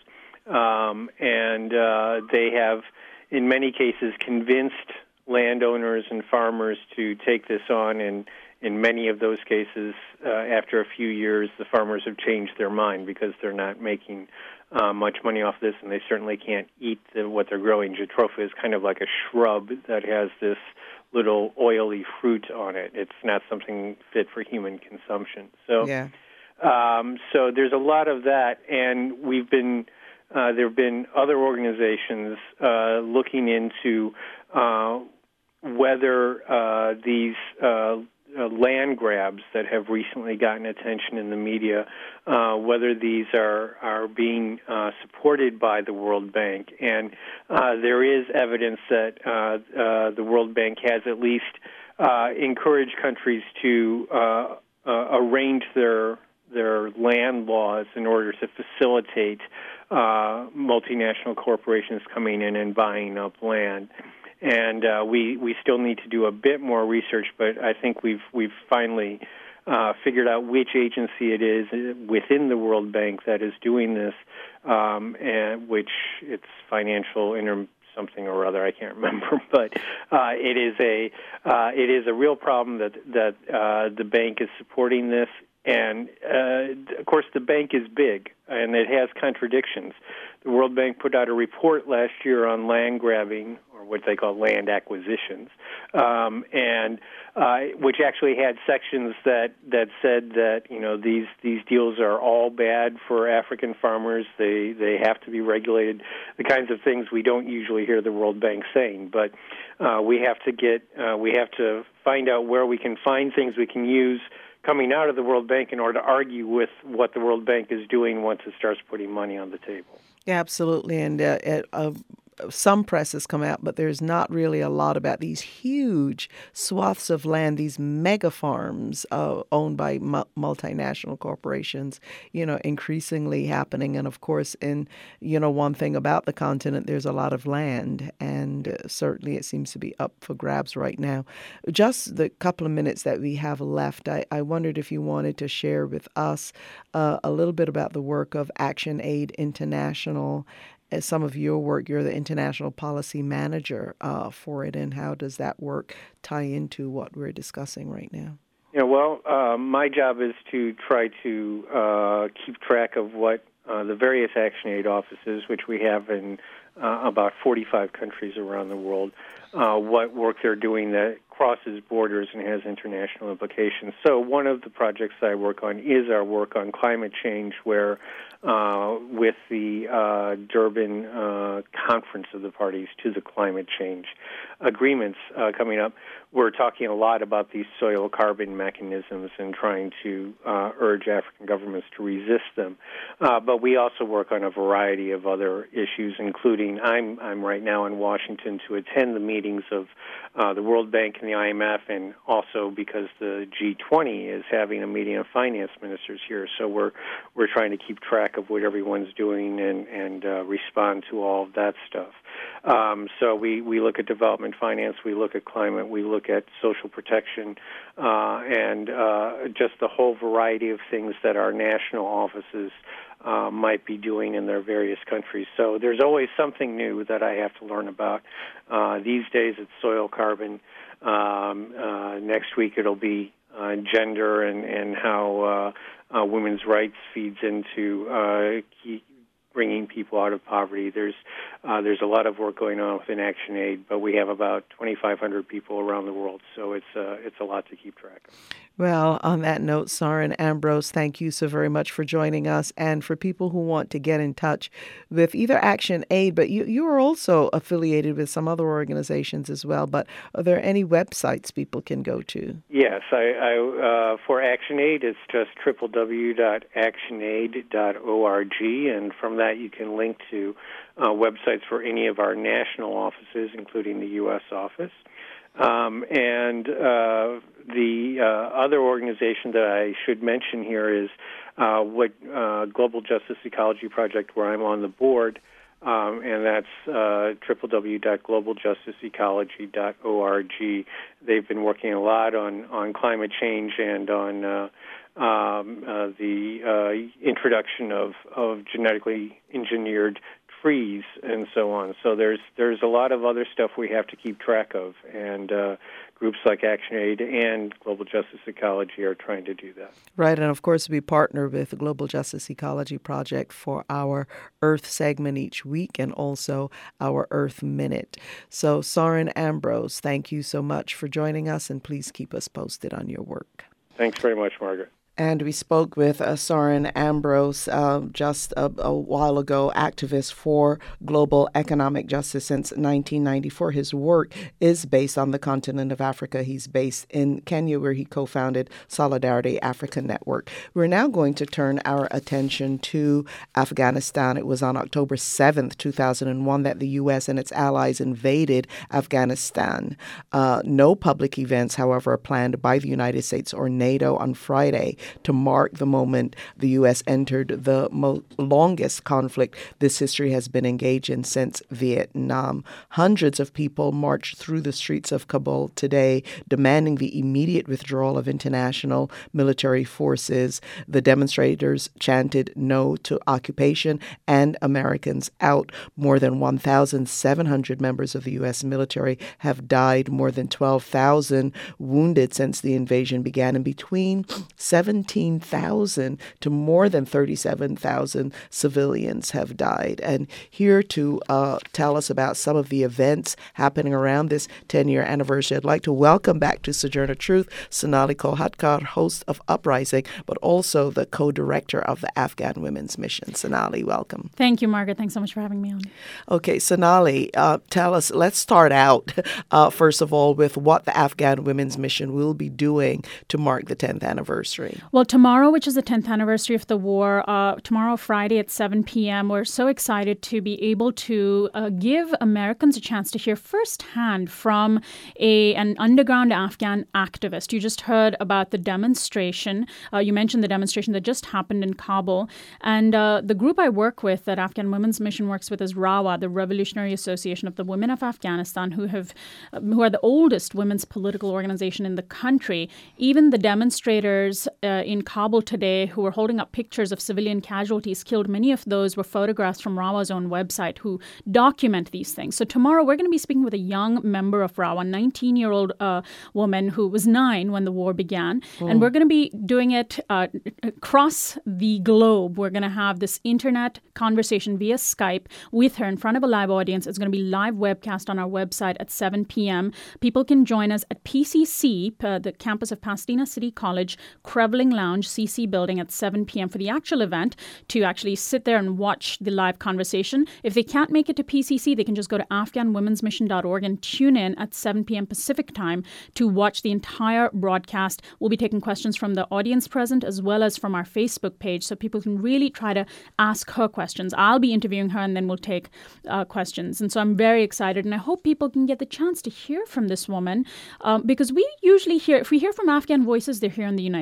Um, and uh, they have, in many cases, convinced landowners and farmers to take this on, and in many of those cases, uh, after a few years, the farmers have changed their mind because they're not making uh, much money off this, and they certainly can't eat the, what they're growing. Jatropha is kind of like a shrub that has this little oily fruit on it. It's not something fit for human consumption. So, yeah. um, so there's a lot of that, and we've been uh, there have been other organizations uh, looking into uh, whether uh, these uh, uh, land grabs that have recently gotten attention in the media, uh, whether these are, are being uh, supported by the World Bank. And uh, there is evidence that uh, uh, the World Bank has at least uh, encouraged countries to uh, uh, arrange their their land laws in order to facilitate uh, multinational corporations coming in and buying up land. And uh, we we still need to do a bit more research, but I think we've we've finally uh, figured out which agency it is within the World Bank that is doing this, um, and which it's financial inter something or other, I can't remember, but uh, it is a uh, it is a real problem that that uh, the bank is supporting this. And, uh, of course, the bank is big, and it has contradictions. The World Bank put out a report last year on land grabbing, or what they call land acquisitions, um, and uh, which actually had sections that, that said that, you know, these, these deals are all bad for African farmers. They, they have to be regulated, the kinds of things we don't usually hear the World Bank saying. But uh, we have to get, uh, we have to find out where we can find things we can use coming out of the World Bank in order to argue with what the World Bank is doing once it starts putting money on the table. Yeah, absolutely. And uh, it, uh, some press has come out, but there's not really a lot about these huge swaths of land, these mega farms uh, owned by mu- multinational corporations, you know, increasingly happening. And of course, in, you know, one thing about the continent, there's a lot of land, and uh, certainly it seems to be up for grabs right now. Just the couple of minutes that we have left, I, I wondered if you wanted to share with us uh, a little bit about the work of Action Aid International. As some of your work, you're the international policy manager uh, for it, and how does that work tie into what we're discussing right now? Yeah, well, uh, my job is to try to uh, keep track of what uh, the various Action Aid offices, which we have in uh, about forty-five countries around the world, uh, what work they're doing that crosses borders and has international implications. So one of the projects I work on is our work on climate change, where uh, with the uh, Durban uh, Conference of the Parties to the Climate Change Agreements uh, coming up, we're talking a lot about these soil carbon mechanisms and trying to uh, urge African governments to resist them. Uh, but we also work on a variety of other issues, including I'm I'm right now in Washington to attend the meetings of uh, the World Bank and the I M F, and also because the G twenty is having a meeting of finance ministers here. So we're we're trying to keep track of what everyone's doing and and uh, respond to all of that stuff. Um, so we, we look at development finance, we look at climate, we look at social protection, uh, and uh, just the whole variety of things that our national offices uh, might be doing in their various countries. So there's always something new that I have to learn about. Uh, these days it's soil carbon. Um, uh, next week it'll be uh, gender and, and how uh, uh, women's rights feeds into uh, key, bringing people out of poverty. There's uh, there's a lot of work going on within ActionAid, but we have about twenty-five hundred people around the world, so it's uh, it's a lot to keep track of. Well, on that note, Soren Ambrose, thank you so very much for joining us. And for people who want to get in touch with either ActionAid, but you, you are also affiliated with some other organizations as well, but are there any websites people can go to? Yes, I, I uh, for ActionAid, it's just w w w dot action aid dot org, and from that you can link to uh, websites for any of our national offices, including the U S office. Um, and uh, the uh, other organization that I should mention here is uh, what uh, Global Justice Ecology Project, where I'm on the board, um, and that's uh, w w w dot global justice ecology dot org. They've been working a lot on, on climate change and on uh, um, uh, the uh, introduction of, of genetically engineered trees and so on. So there's there's a lot of other stuff we have to keep track of, and uh, groups like ActionAid and Global Justice Ecology are trying to do that. Right, and of course we partner with the Global Justice Ecology Project for our Earth segment each week and also our Earth Minute. So Soren Ambrose, thank you so much for joining us, and please keep us posted on your work. Thanks very much, Margaret. And we spoke with uh, Soren Ambrose uh, just a, a while ago, activist for global economic justice since nineteen ninety-four. His work is based on the continent of Africa. He's based in Kenya, where he co-founded Solidarity Africa Network. We're now going to turn our attention to Afghanistan. It was on October seventh, two thousand one, that the U S and its allies invaded Afghanistan. Uh, no public events, however, are planned by the United States or NATO on Friday to mark the moment the U S entered the mo- longest conflict this history has been engaged in since Vietnam. Hundreds of people marched through the streets of Kabul today, demanding the immediate withdrawal of international military forces. The demonstrators chanted no to occupation and Americans out. More than one thousand seven hundred members of the U S military have died, more than twelve thousand wounded since the invasion began, and between seventeen thousand to more than thirty-seven thousand civilians have died. And here to uh, tell us about some of the events happening around this ten-year anniversary, I'd like to welcome back to Sojourner Truth Sonali Kolhatkar, host of Uprising, but also the co-director of the Afghan Women's Mission. Sonali, welcome. Thank you, Margaret. Thanks so much for having me on. Okay, Sonali, uh, tell us, let's start out, uh, first of all, with what the Afghan Women's Mission will be doing to mark the tenth anniversary. Well, tomorrow, which is the tenth anniversary of the war, uh, tomorrow, Friday at seven p.m., we're so excited to be able to uh, give Americans a chance to hear firsthand from a an underground Afghan activist. You just heard about the demonstration. Uh, you mentioned the demonstration that just happened in Kabul. And uh, the group I work with, that Afghan Women's Mission works with, is RAWA, the Revolutionary Association of the Women of Afghanistan, who have uh, who are the oldest women's political organization in the country. Even the demonstrators uh, in Kabul today who were holding up pictures of civilian casualties killed, many of those were photographs from RAWA's own website who document these things. So tomorrow we're going to be speaking with a young member of RAWA, a nineteen-year-old uh, woman who was nine when the war began. Mm. And we're going to be doing it uh, across the globe. We're going to have this internet conversation via Skype with her in front of a live audience. It's going to be live webcast on our website at seven p.m. People can join us at P C C, uh, the campus of Pasadena City College, Creveling Lounge, C C building at seven p.m. for the actual event, to actually sit there and watch the live conversation. If they can't make it to P C C, they can just go to afghan women's mission dot org and tune in at seven p.m. Pacific time to watch the entire broadcast. We'll be taking questions from the audience present as well as from our Facebook page, so people can really try to ask her questions. I'll be interviewing her and then we'll take uh, questions. And so I'm very excited, and I hope people can get the chance to hear from this woman um, because we usually hear, if we hear from Afghan voices, they're here in the United States.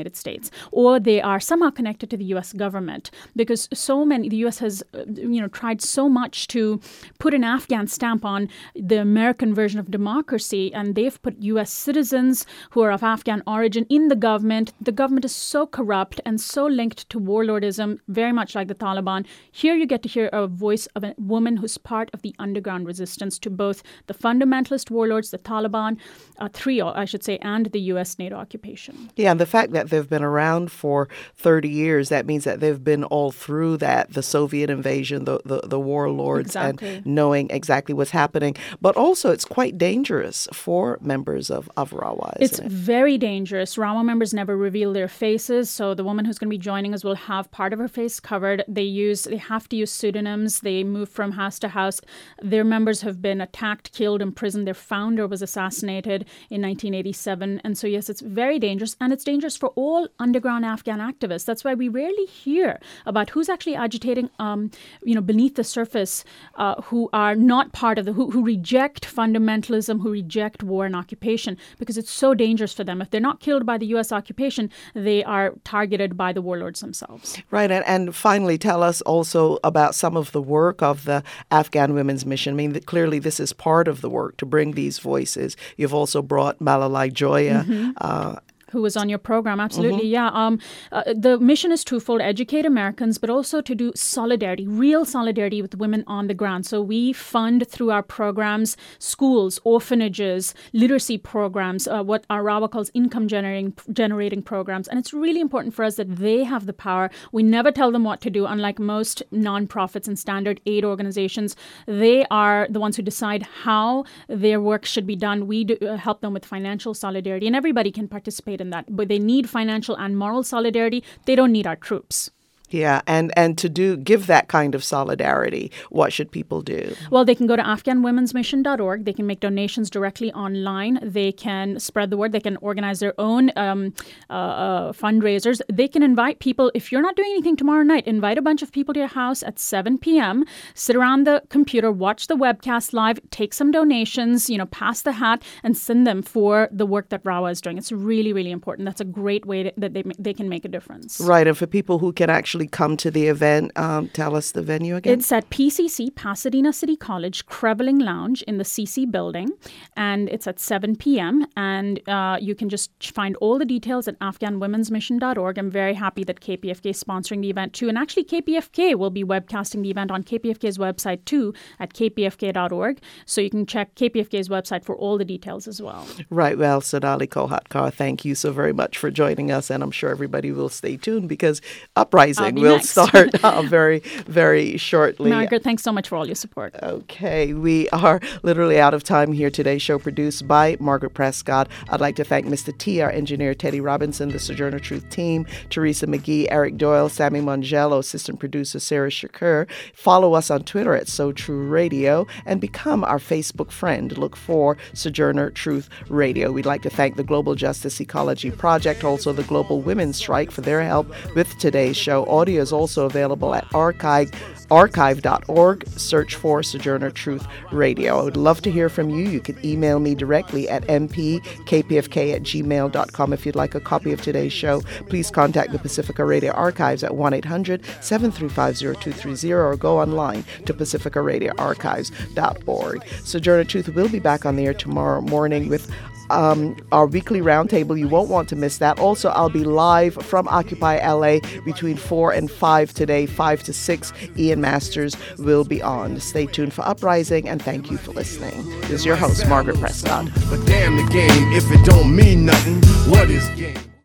States, or they are somehow connected to the U S government, because so many, the U S has, uh, you know, tried so much to put an Afghan stamp on the American version of democracy, and they've put U S citizens who are of Afghan origin in the government. The government is so corrupt and so linked to warlordism, very much like the Taliban. Here you get to hear a voice of a woman who's part of the underground resistance to both the fundamentalist warlords, the Taliban, uh, trio, I should say, and the U S NATO occupation. Yeah, and the fact that they've been around for thirty years, that means that they've been all through that, the Soviet invasion, the, the, the warlords, Exactly. and knowing exactly what's happening. But also, it's quite dangerous for members of, of RAWA, isn't It's it? very dangerous. RAWA members never reveal their faces, so the woman who's going to be joining us will have part of her face covered. They use, they have to use pseudonyms. They move from house to house. Their members have been attacked, killed, imprisoned. Their founder was assassinated in nineteen eighty-seven. And so, yes, it's very dangerous, and it's dangerous for all underground Afghan activists. That's why we rarely hear about who's actually agitating, um, you know, beneath the surface, uh, who are not part of the, who, who reject fundamentalism, who reject war and occupation, because it's so dangerous for them. If they're not killed by the U S occupation, they are targeted by the warlords themselves. Right, and, and finally, tell us also about some of the work of the Afghan Women's Mission. I mean, th- clearly this is part of the work to bring these voices. You've also brought Malalai Joya, Mm-hmm. uh, Who was on your program, absolutely, Mhm. yeah. Um, uh, the mission is twofold: educate Americans, but also to do solidarity, real solidarity with women on the ground. So we fund through our programs schools, orphanages, literacy programs, uh, what our RAWA calls income generating generating programs. And it's really important for us that they have the power. We never tell them what to do, unlike most nonprofits and standard aid organizations. They are the ones who decide how their work should be done. We do, uh, help them with financial solidarity, and everybody can participate in that. But they need financial and moral solidarity. They don't need our troops. Yeah, and, and to do give that kind of solidarity, what should people do? Well, they can go to afghan women's mission dot org. They can make donations directly online. They can spread the word. They can organize their own um, uh, uh, fundraisers. They can invite people. If you're not doing anything tomorrow night, invite a bunch of people to your house at seven p.m., sit around the computer, watch the webcast live, take some donations, you know, pass the hat, and send them for the work that RAWA is doing. It's really, really important. That's a great way to, that they, they can make a difference. Right, and for people who can actually come to the event, um, tell us the venue again. It's at P C C, Pasadena City College, Creveling Lounge in the C C building, and it's at seven p.m. And uh, you can just find all the details at afghan women's mission dot org. I'm very happy that K P F K is sponsoring the event too. And actually, K P F K will be webcasting the event on K P F K's website too at k p f k dot org. So you can check K P F K's website for all the details as well. Right. Well, Sonali Kolhatkar, thank you so very much for joining us. And I'm sure everybody will stay tuned because Uprising be will next. start uh, very, very shortly. Margaret, thanks so much for all your support. Okay. We are literally out of time here today. Show produced by Margaret Prescott. I'd like to thank Mister T, our engineer, Teddy Robinson, the Sojourner Truth team, Teresa McGee, Eric Doyle, Sammy Mongello, assistant producer Sarah Shakur. Follow us on Twitter at So True Radio and become our Facebook friend. Look for Sojourner Truth Radio. We'd like to thank the Global Justice Ecology Project, also the Global Women's Strike for their help with today's show. Audio is also available at archive archive dot org. Search for Sojourner Truth Radio. I would love to hear from you. You can email me directly at m p k p f k at gmail dot com. If you'd like a copy of today's show, please contact the Pacifica Radio Archives at one eight hundred seven three five zero two three zero or go online to pacifica radio archives dot org. Sojourner Truth will be back on the air tomorrow morning with Um, our weekly roundtable. You won't want to miss that. Also, I'll be live from Occupy L A between four and five today, five to six. Ian Masters will be on. Stay tuned for Uprising, and thank you for listening. This is your host, Margaret Prescott. But damn the game, if it don't mean nothing, what is game?